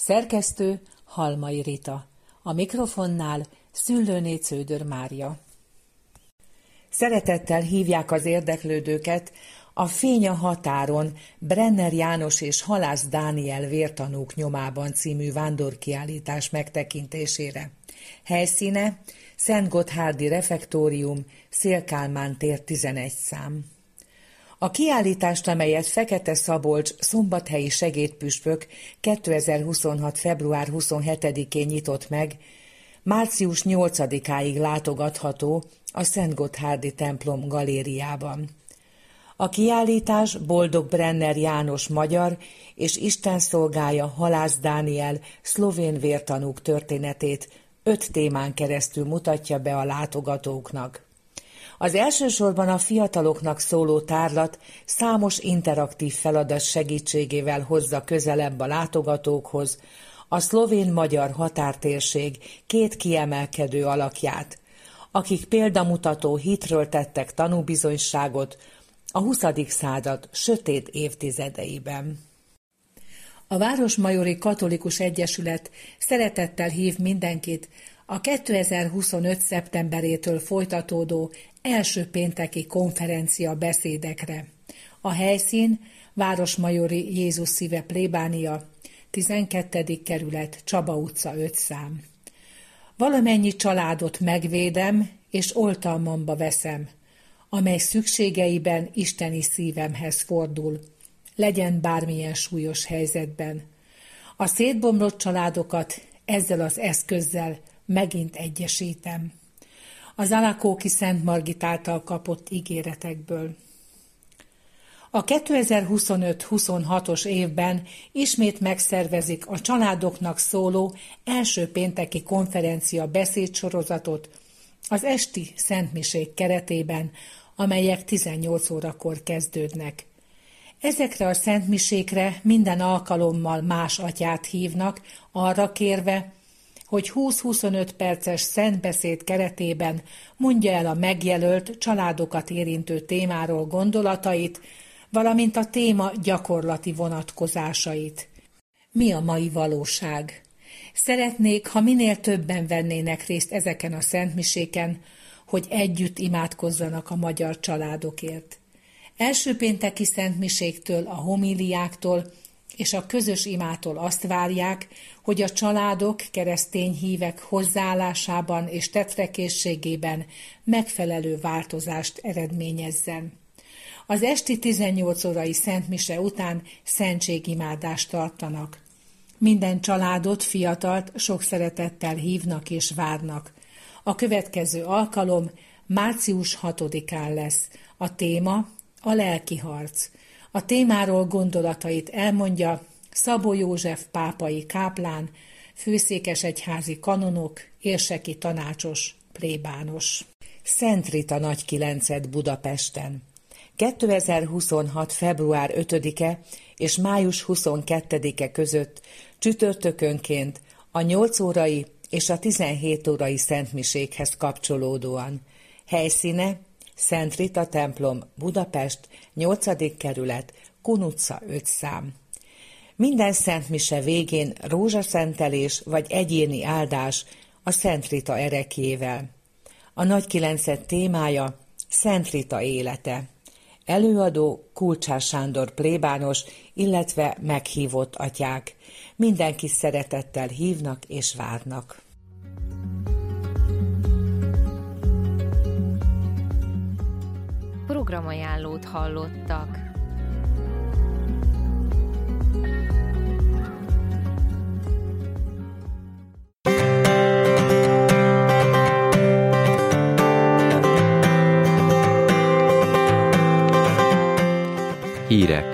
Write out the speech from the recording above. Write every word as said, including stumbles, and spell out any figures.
Szerkesztő Halmai Rita. A mikrofonnál Szüllőné Cződör Mária. Szeretettel hívják az érdeklődőket a Fény a határon Brenner János és Halász Dániel vértanúk nyomában című vándorkiállítás megtekintésére. Helyszíne Szentgotthárdi Refektórium, Széll Kálmán tér tizenegy szám. A kiállítást, amelyet Fekete Szabolcs szombathelyi segédpüspök kétezer-huszonhat. február huszonhetedikén nyitott meg, március nyolcadikáig látogatható a Szentgotthárdi templom galériában. A kiállítás Boldog Brenner János magyar és istenszolgája Halász Dániel szlovén vértanúk történetét öt témán keresztül mutatja be a látogatóknak. Az elsősorban a fiataloknak szóló tárlat számos interaktív feladat segítségével hozza közelebb a látogatókhoz a szlovén-magyar határtérség két kiemelkedő alakját, akik példamutató hitről tettek tanúbizonyságot a huszadik század sötét évtizedeiben. A Városmajori Katolikus Egyesület szeretettel hív mindenkit a kétezer-huszonöt. szeptemberétől folytatódó első pénteki konferencia beszédekre. A helyszín Városmajori Jézus Szíve plébánia, tizenkettedik kerület, Csaba utca öt szám. Valamennyi családot megvédem és oltalmamba veszem, amely szükségeiben isteni szívemhez fordul, legyen bármilyen súlyos helyzetben. A szétbomlott családokat ezzel az eszközzel megint egyesítem. Az Alakóki Szent Margit által kapott ígéretekből. A kétezer-huszonöt-huszonhatos évben ismét megszervezik a családoknak szóló első pénteki konferencia beszédsorozatot az esti szentmisék keretében, amelyek tizennyolc órakor kezdődnek. Ezekre a szentmisékre minden alkalommal más atyát hívnak, arra kérve, hogy húsz-huszonöt perces szentbeszéd keretében mondja el a megjelölt, családokat érintő témáról gondolatait, valamint a téma gyakorlati vonatkozásait. Mi a mai valóság? Szeretnék, ha minél többen vennének részt ezeken a szentmiséken, hogy együtt imádkozzanak a magyar családokért. Első pénteki szentmiséktől, a homíliáktól és a közös imától azt várják, hogy a családok, keresztény hívek hozzáállásában és tetrekészségében megfelelő változást eredményezzen. Az esti tizennyolc órai szentmise után szentségimádást tartanak. Minden családot, fiatalt sok szeretettel hívnak és várnak. A következő alkalom március hatodikán lesz. A téma a lelki harc. A témáról gondolatait elmondja Szabó József pápai káplán, főszékesegyházi kanonok, érseki tanácsos, plébános. Szent Rita Nagykilenced Budapesten. kétezer-huszonhat. február ötödike és május huszonkettedike között csütörtökönként a nyolc órai és a tizenhét órai szentmisékhez kapcsolódóan. Helyszíne Szent Rita templom, Budapest, nyolcadik kerület, Kun utca öt szám. Minden szentmise végén rózsaszentelés vagy egyéni áldás a Szent Rita ereklyével. A Nagykilenced témája Szent Rita élete. Előadó Kulcsár Sándor plébános, illetve meghívott atyák. Mindenki szeretettel hívnak és várnak. Programajánlót hallottak. Hírek.